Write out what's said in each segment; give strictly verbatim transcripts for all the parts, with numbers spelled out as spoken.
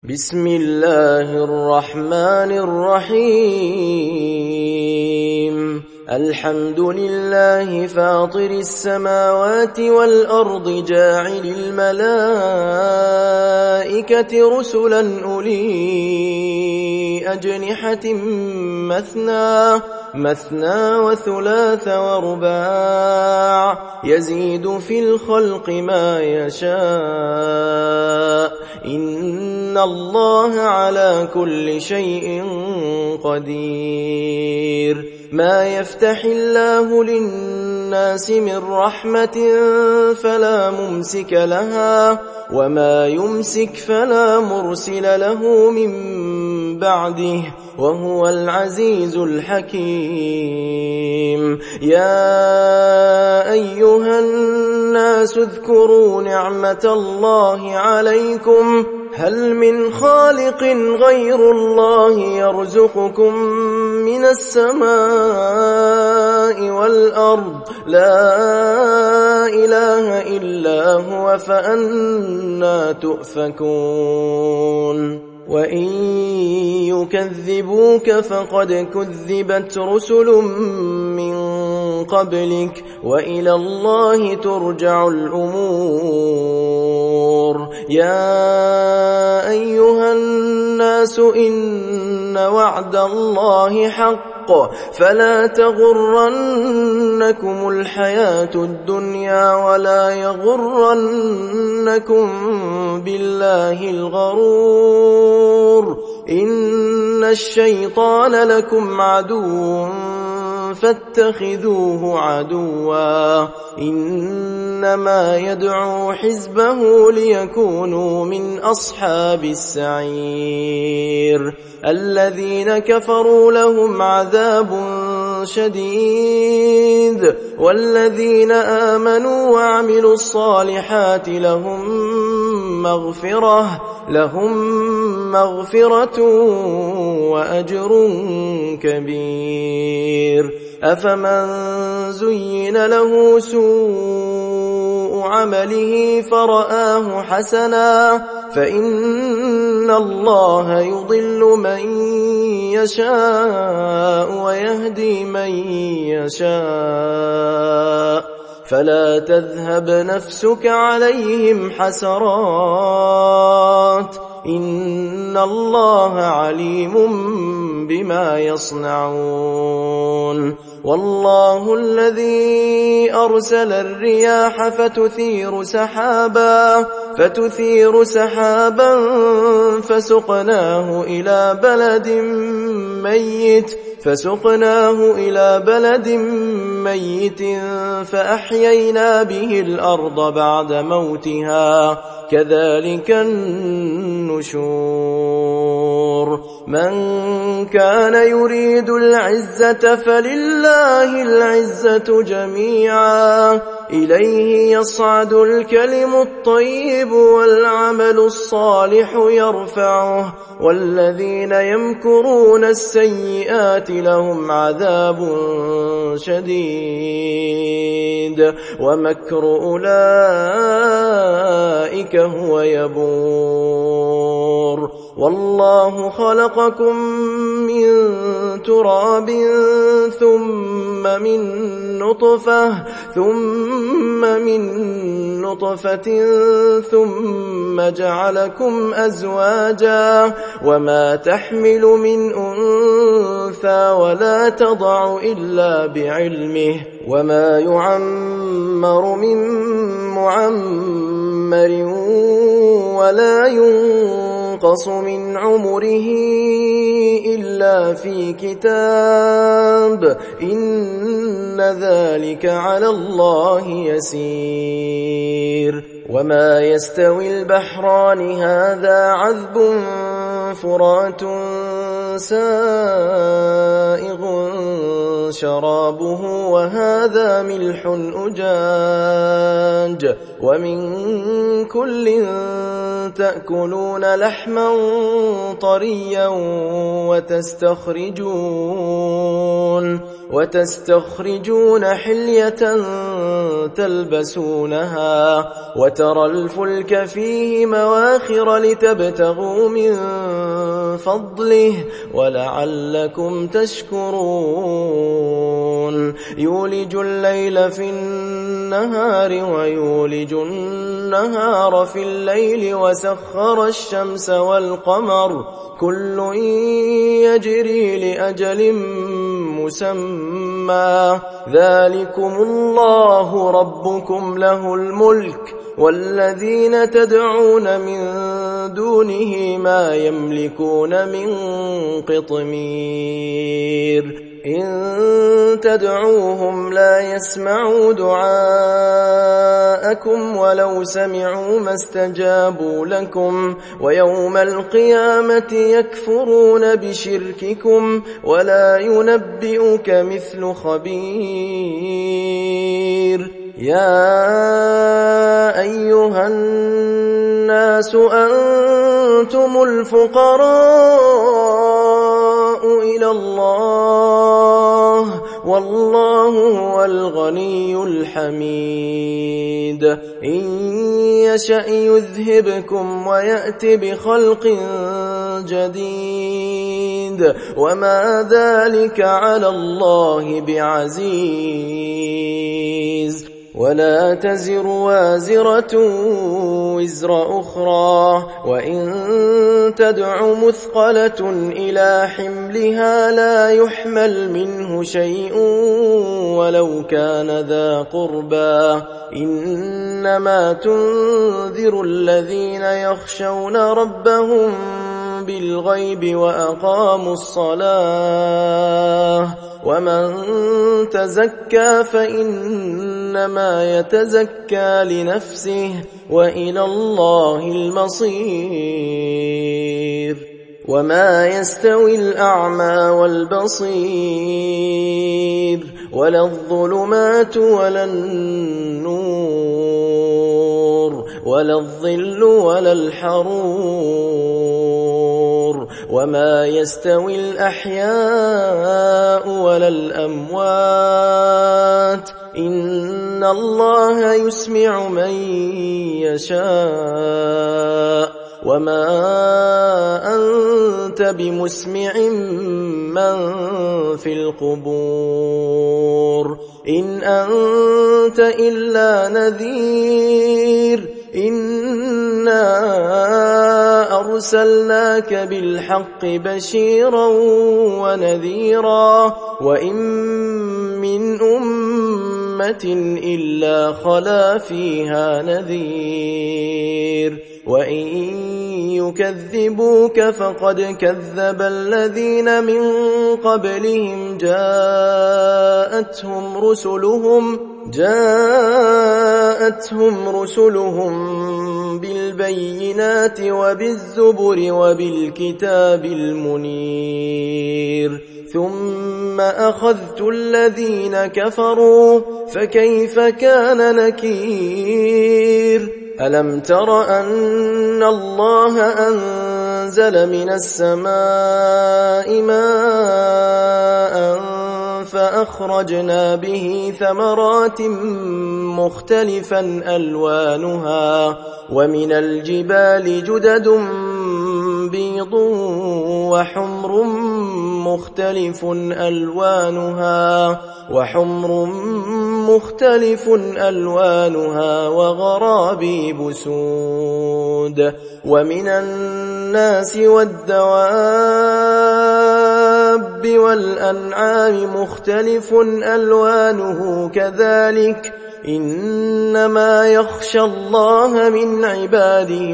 بسم الله الرحمن الرحيم الحمد لله فاطر السماوات والأرض جاعل الملائكة رسلا أولي أجنحة مثنى مثنى وثلاث ورباع يزيد في الخلق ما يشاء إن الله على كل شيء قدير ما يفتح الله للناس من رحمة فلا ممسك لها وما يمسك فلا مرسل له من بعده وهو العزيز الحكيم يا أيها الناس اذكروا نعمة الله عليكم هل من خالق غير الله يرزقكم من السماء والأرض لا إله إلا هو فأنى تؤفكون وإن يكذبوك فقد كذبت رسل من قبلك وإلى الله ترجع الأمور يا أيها الناس إن وعد الله حق فلا تغرنكم الحياة الدنيا ولا يغرنكم بالله الغرور إن الشيطان لكم عدو فاتخذوه عدوا إنما يدعو حزبه ليكونوا من أصحاب السعير الذين كفروا لهم عذاب شديد والذين آمنوا وعملوا الصالحات لهم مغفرة لهم مغفرة وأجر كبير أفمن زين له سوء عمله فرآه حسنا فإن الله يضل من يشاء ويهدي من يشاء فلا تذهب نفسك عليهم حسرات إن الله عليم بما يصنعون والله الذي أرسل الرياح فتثير سحابا فتثير سحابا فسقناه إلى بلد ميت فسقناه إلى بلد ميت فأحيينا به الأرض بعد موتها كذلك النشور من كان يريد العزة فلله العزة جميعا إليه يصعد الكلم الطيب والعمل الصالح يرفعه والذين يمكرون السيئات لهم عذاب شديد ومكر أولئك هو يبور والله خلقكم من تراب ثم من نطفة ثم من نطفة ثم جعلكم أزواجا وما تحمل من أنثى ولا تضع إلا بعلمه وما يعمر من معمر ولا ينقص من عمره إلا في كتاب إن ذلك على الله يسير وما يستوي البحران هذا عذب فرات سائغ شرابه وهذا ملح أجاج ومن كل تأكلون لحما طريا وتستخرجون وتستخرجون حلية تلبسونها وترى الفلك فيه مواخر لتبتغوا من فضله ولعلكم تشكرون يولج الليل في النهار ويولج النهار في الليل وسخر الشمس والقمر كل يجري لأجل مسمى ذلكم الله ربكم له الملك والذين تدعون من دونه ما يملكون من قطمير إن تدعوهم لا يسمعوا دعاءكم ولو سمعوا ما استجابوا لكم ويوم القيامة يكفرون بشرككم ولا ينبئك مثل خبير يا أيها الناس أنتم الفقراء إلى الله والله هو الغني الحميد إن يشأ يذهبكم ويأت بخلق جديد وما ذلك على الله بعزيز ولا تزر وازرة وزر أخرى وإن تدع مثقلة إلى حملها لا يحمل منه شيء ولو كان ذا قربى إنما تنذر الذين يخشون ربهم بالغيب وأقاموا الصلاة ومن تزكى فإنما يتزكى لنفسه وإلى الله المصير وما يستوي الأعمى والبصير ولا الظلمات ولا النور ولا الظل ولا الحرور وما يستوي الأحياء ولا الأموات إن الله يسمع من يشاء وما أنت بمسمع من في القبور إن أنت إلا نذير إنا أرسلناك بالحق بشيرا ونذيرا وإن من أمة إلا خلا فيها نذير وإن يكذبوك فقد كذب الذين من قبلهم جاءتهم رسلهم جاءتهم رسلهم بالبينات وبالزبر وبالكتاب المنير ثم أخذت الذين كفروا فكيف كان نكير ألم تر أن الله أنزل من السماء ماء فأخرجنا به ثمرات مختلفا ألوانها ومن الجبال جدد بيض وحمر مختلف ألوانها وحمر مختلف ألوانها وغرابيب سود ومن الناس والدواب والأنعام مختلف ألوانه كذلك إنما يخشى الله من عباده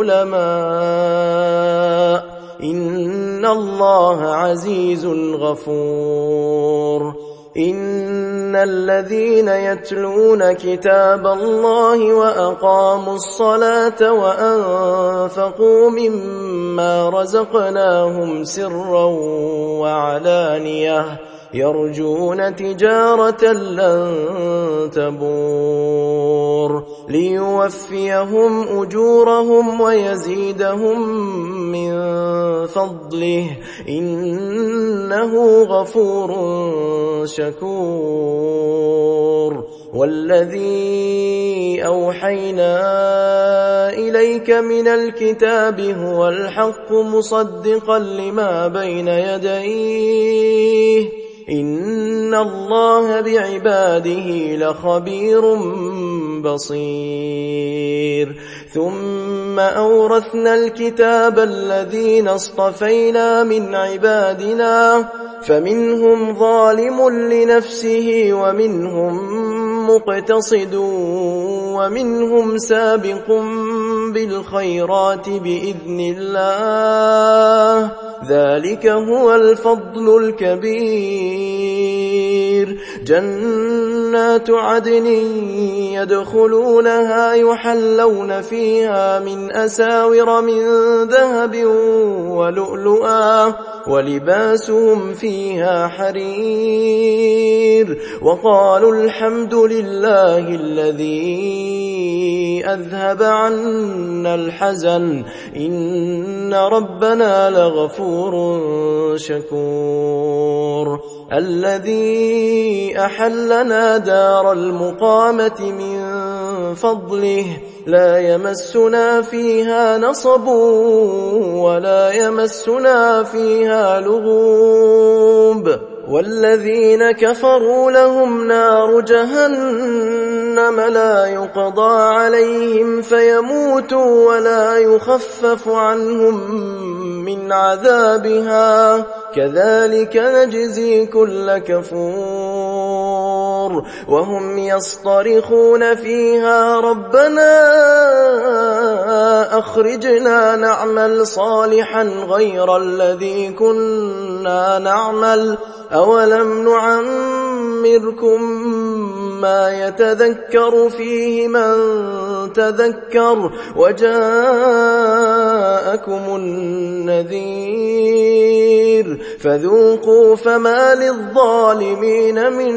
العلماء إن الله عزيز غفور إن الذين يتلون كتاب الله وأقاموا الصلاة وأنفقوا مما رزقناهم سرا وعلانية يرجون تجارة لن تبور ليوفيهم أجورهم ويزيدهم من فضله إنه غفور شكور والذي أوحينا إليك من الكتاب هو الحق مصدقا لما بين يديه إن الله بعباده لخبير بصير ثم أورثنا الكتاب الذين اصطفينا من عبادنا فمنهم ظالم لنفسه ومنهم مقتصد ومنهم سابق بالخيرات بإذن الله ذلك هو الفضل الكبير جنات عدن يدخلونها يحلون فيها من أساور من ذهب ولؤلؤا ولباسهم فيها حرير وقالوا الحمد لله الذي أذهب عنا الحزن إن ربنا لغفور شكور الذي أحلنا دار المقامة من فضله لا يمسنا فيها نصب ولا يمسنا فيها لغوب والذين كفروا لهم نار جهنم لا يقضى عليهم فيموتوا ولا يخفف عنهم من عذابها كذلك نجزي كل كفور وهم يصطرخون فيها ربنا أخرجنا نعمل صالحا غير الذي كنا نعمل أولم نعمركم ما يتذكر فيه من تذكر وجاءكم النذير فذوقوا فما للظالمين من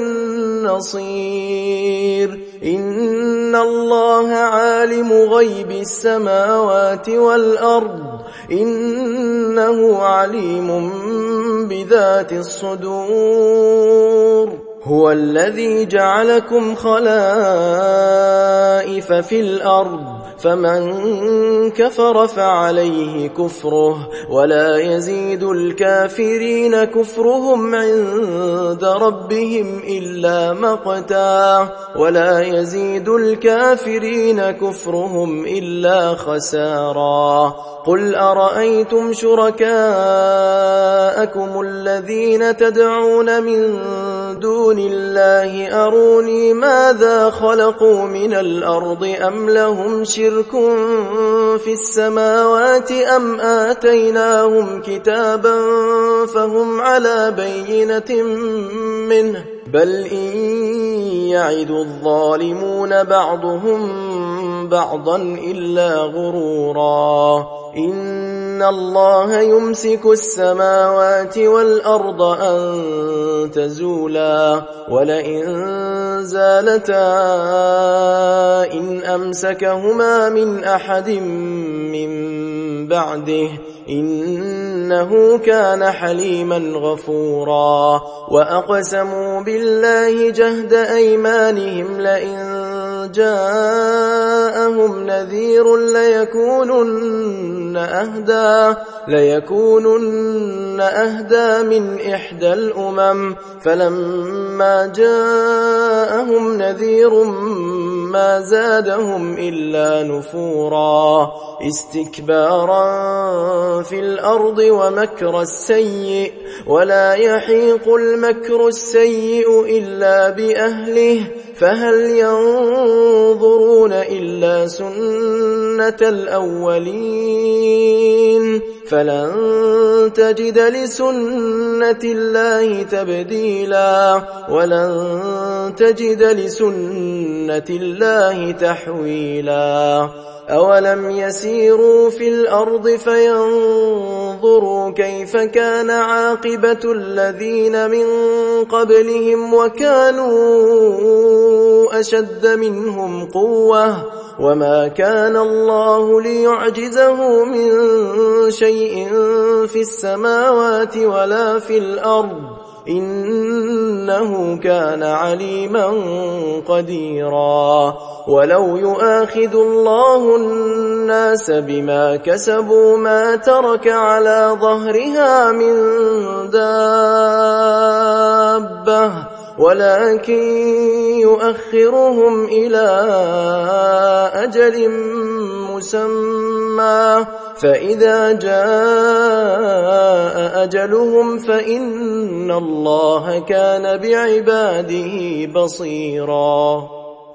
نصير إن الله عالم غيب السماوات والأرض إنه عليم بذات الصدور هو الذي جعلكم خلائف في الأرض فمن كفر فعليه كفره ولا يزيد الكافرين كفرهم عند ربهم إلا مقتا ولا يزيد الكافرين كفرهم إلا خسارا قل أرأيتم شركاءكم الذين تدعون من دون الله أروني ماذا خلقوا من الأرض أم لهم شرك في السماوات أم آتيناهم كتابا فهم على بينة منه بل إن يعد الظالمون بعضهم بعضا إلا غرورا إن الله يمسك السماوات والأرض أن تزولا ولئن زالتا إن أمسكهما من أحد من بعده إنه كان حليما غفورا وأقسموا بالله جهد أيمانهم لئن جاءهم نذير ليكونن أهدى ليكونن أهدى من إحدى الأمم فلما جاءهم نذير ما زادهم إلا نفورا استكبارا في الأرض ومكر السيء ولا يحيق المكر السيء إلا بأهله فهل ينظرون إلا سنة الأولين فلن تجد لسنة الله تبديلا ولن تجد لسنة الله تحويلا أولم يسيروا في الأرض فينظروا كيف كان عاقبة الذين من قبلهم وكانوا أشد منهم قوة وما كان الله ليعجزه من شيء في السماوات ولا في الأرض إنه كان عليما قديرا. ولو يؤاخذ الله الناس بما كسبوا ما ترك على ظهرها من دابة ولكن يؤخرهم إلى أجل مسمى فإذا جاء أجلهم فإن الله كان بعباده بصيرا.